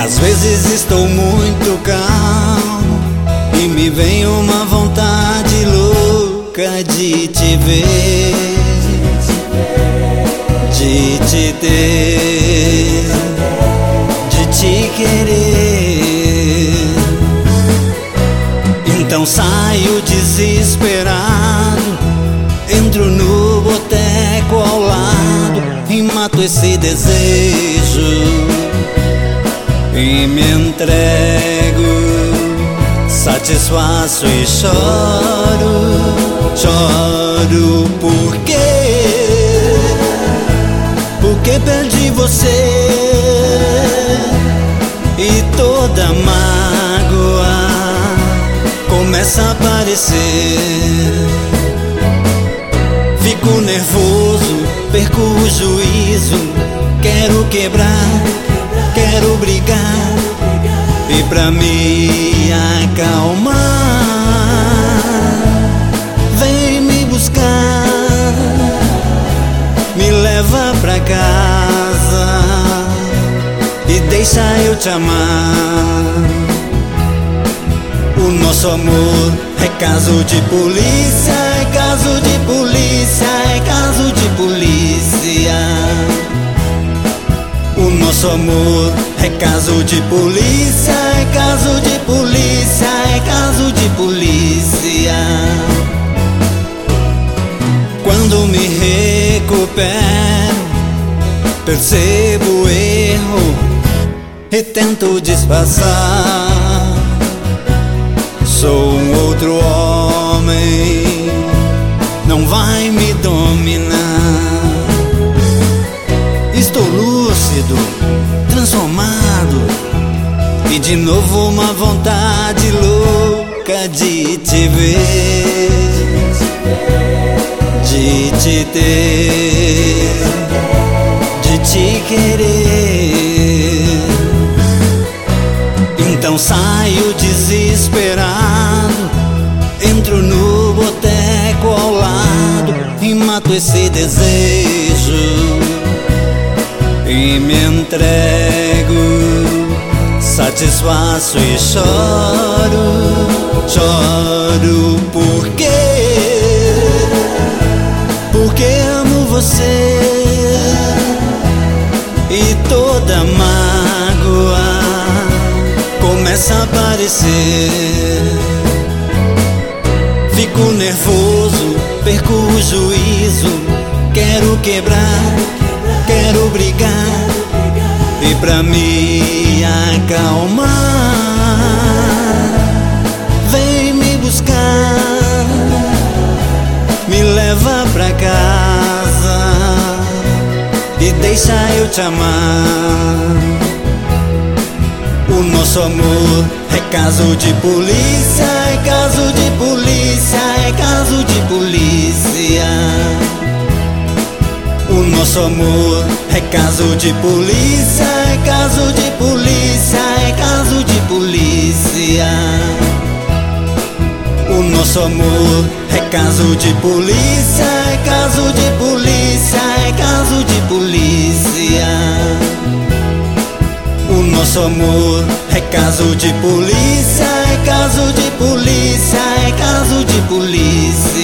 Às vezes estou muito calmo e me vem uma vontade louca de te ver, de te ter, de te querer. Então saio desesperado, entro no boteco ao lado e mato esse desejo e me entrego, satisfaço e choro. Choro porque perdi você e toda mágoa começa a aparecer. Fico nervoso, perco o juízo, quero quebrar, quero brigar. E pra me acalmar, vem me buscar, me leva pra casa e deixa eu te amar. O nosso amor é caso de polícia, é caso de polícia, é caso de polícia. O nosso amor é caso de polícia, é caso de polícia, é caso de polícia. Quando me recupero, percebo o erro e tento disfarçar. Sou um outro homem, não vai me dominar. Estou lúcido, transformado, e de novo uma vontade louca de te ver, de te ter, de te querer. Então saio desesperado, entro no boteco ao lado e mato esse desejo e me entrego, satisfaço e choro. Choro porque amo você e toda mágoa começa a aparecer. Fico nervoso, perco o juízo, quero quebrar, quero brigar. E pra me acalmar, vem me buscar, me leva pra casa e deixa eu te amar. O nosso amor é caso de polícia, é caso de polícia, é caso de polícia. O nosso amor é caso de polícia, é caso de polícia, é caso de polícia. O nosso amor é caso de polícia, é caso de polícia, é caso de polícia. O nosso amor é caso de polícia, é caso de polícia, é caso de polícia.